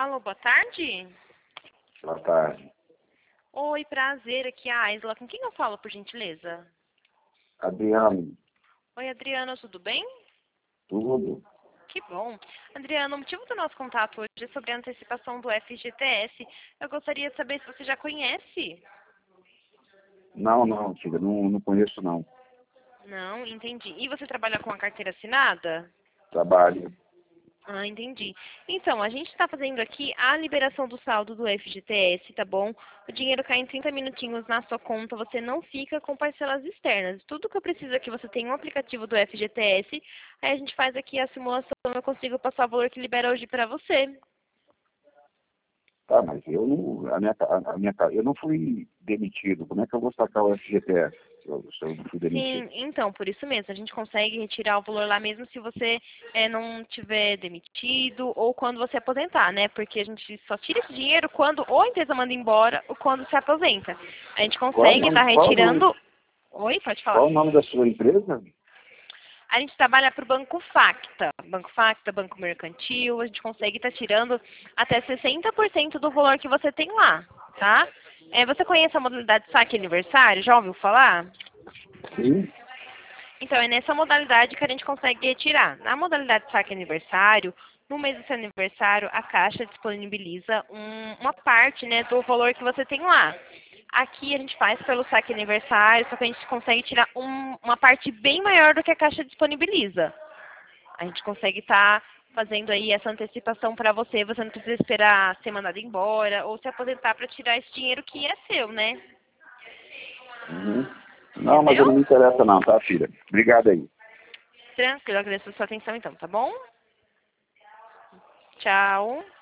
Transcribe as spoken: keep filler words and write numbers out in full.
Alô, boa tarde. Boa tarde. Oi, prazer, aqui é a Aisla. Com quem eu falo, por gentileza? Adriano, Oi, Adriana, tudo bem? tudo? Que bom. Adriana, o motivo do nosso contato hoje é sobre a antecipação do F G T S. Eu gostaria de saber se você já conhece. Não, não, filha, não, não conheço não. Não, entendi. E você trabalha com a carteira assinada? Trabalho. Ah, entendi. Então, a gente está fazendo aqui a liberação do saldo do F G T S, tá bom? O dinheiro cai em trinta minutinhos na sua conta, você não fica com parcelas externas. Tudo que eu preciso é que você tenha um aplicativo do F G T S, aí a gente faz aqui a simulação e eu consigo passar o valor que libera hoje para você. Tá, mas eu não, a minha, a, a minha, eu não fui demitido. Como é que eu vou sacar o F G T S se eu, se eu não fui demitido? Sim, então, por isso mesmo, a gente consegue retirar o valor lá mesmo se você eh, não tiver demitido ou quando você aposentar, né? Porque a gente só tira esse dinheiro quando ou a empresa manda embora ou quando se aposenta. A gente Qual é o consegue nome, estar qual é o nome, retirando... Oi, pode falar. qual é o nome da sua empresa? A gente trabalha para o Banco Facta. Banco Facta, Banco Mercantil, a gente consegue estar tirando até sessenta por cento do valor que você tem lá, tá? Eh, você conhece a modalidade saque aniversário? Já ouviu falar? Sim. Então, é nessa modalidade que a gente consegue retirar. Na modalidade saque aniversário, no mês do seu aniversário, a Caixa disponibiliza um- uma parte, né, do valor que você tem lá. Aqui a gente faz pelo saque aniversário, só que a gente consegue tirar um- uma parte bem maior do que a Caixa disponibiliza. A gente consegue estar fazendo aí essa antecipação para você, você não precisa esperar ser mandado embora ou se aposentar para tirar esse dinheiro que é seu, né? Uhum. Não, mas eu Entendeu? não me interessa não, tá, filha? Obrigado aí. Tranquilo, agradeço a sua atenção então, tá bom? Tchau.